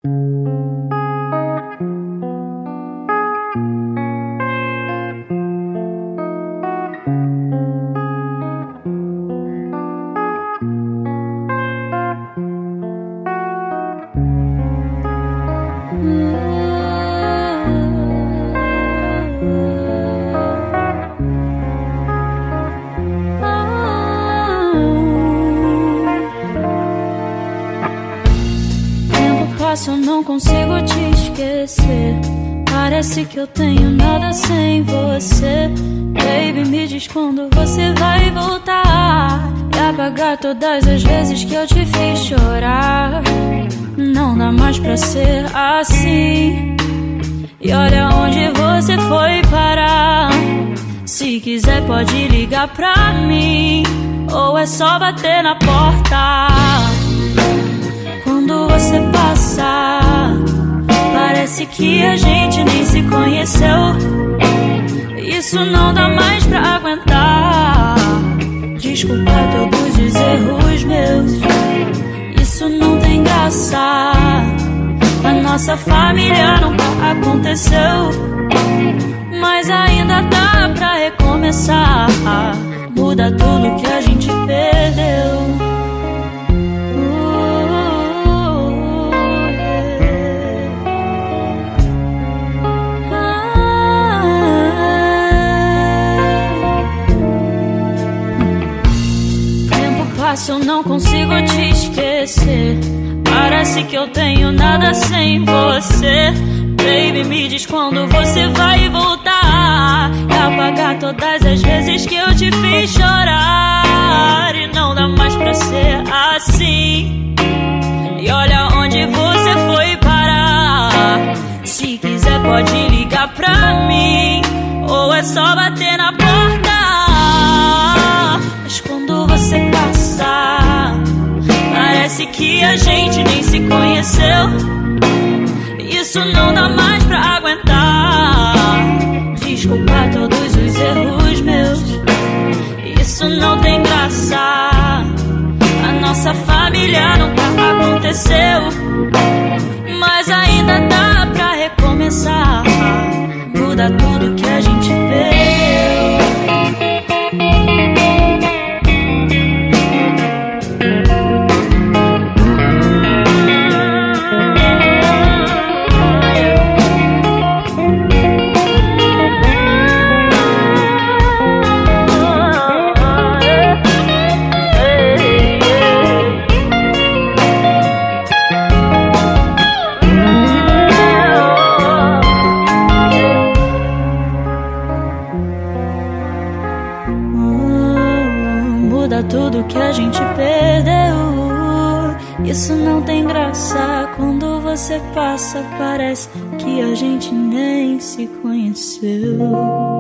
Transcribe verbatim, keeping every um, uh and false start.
Eu não consigo te esquecer. Parece que eu tenho nada sem você. Baby, me diz quando você vai voltar e apagar todas as vezes que eu te fiz chorar. Não dá mais pra ser assim. E olha onde você foi parar. Se quiser pode ligar pra mim, ou é só bater na porta. Quando você passa, parece que a gente nem se conheceu. Isso não dá mais pra aguentar. Desculpa todos os erros meus. Isso não tem graça. A nossa família nunca aconteceu, mas ainda dá pra recomeçar. Muda tudo que a gente perdeu. Eu não consigo te esquecer. Parece que eu tenho nada sem você. Baby, me diz quando você vai voltar e apagar todas as vezes que eu te fiz chorar. E não dá mais pra ser assim. E olha onde você foi parar. Se quiser pode ligar pra mim, ou é só bater na porta. Mas quando você passa, parece que a gente nem se conheceu. Isso não dá mais pra aguentar. Desculpa todos os erros meus. Isso não tem graça. A nossa família nunca aconteceu, mas ainda dá pra recomeçar. Muda tudo que a gente perdeu. Muda tudo que a gente perdeu. Isso não tem graça. Quando você passa, parece que a gente nem se conheceu.